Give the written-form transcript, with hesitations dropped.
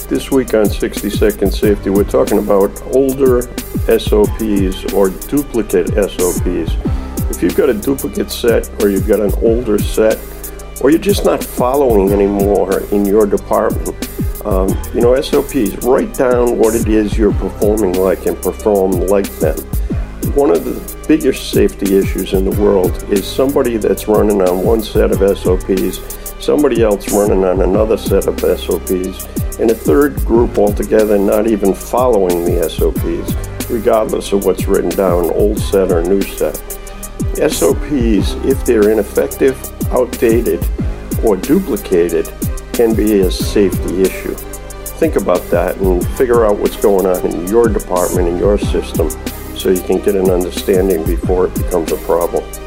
This week on 60 Second Safety, we're talking about older SOPs or duplicate SOPs. If you've got a duplicate set or you've got an older set, or you're just not following anymore in your department, SOPs, write down what it is you're performing like and perform like them. One of the biggest safety issues in the world is somebody that's running on one set of SOPs, somebody else running on another set of SOPs, and a third group altogether not even following the SOPs, regardless of what's written down, old set or new set. SOPs, if they're ineffective, outdated, or duplicated, can be a safety issue. Think about that and figure out what's going on in your department, in your system, so you can get an understanding before it becomes a problem.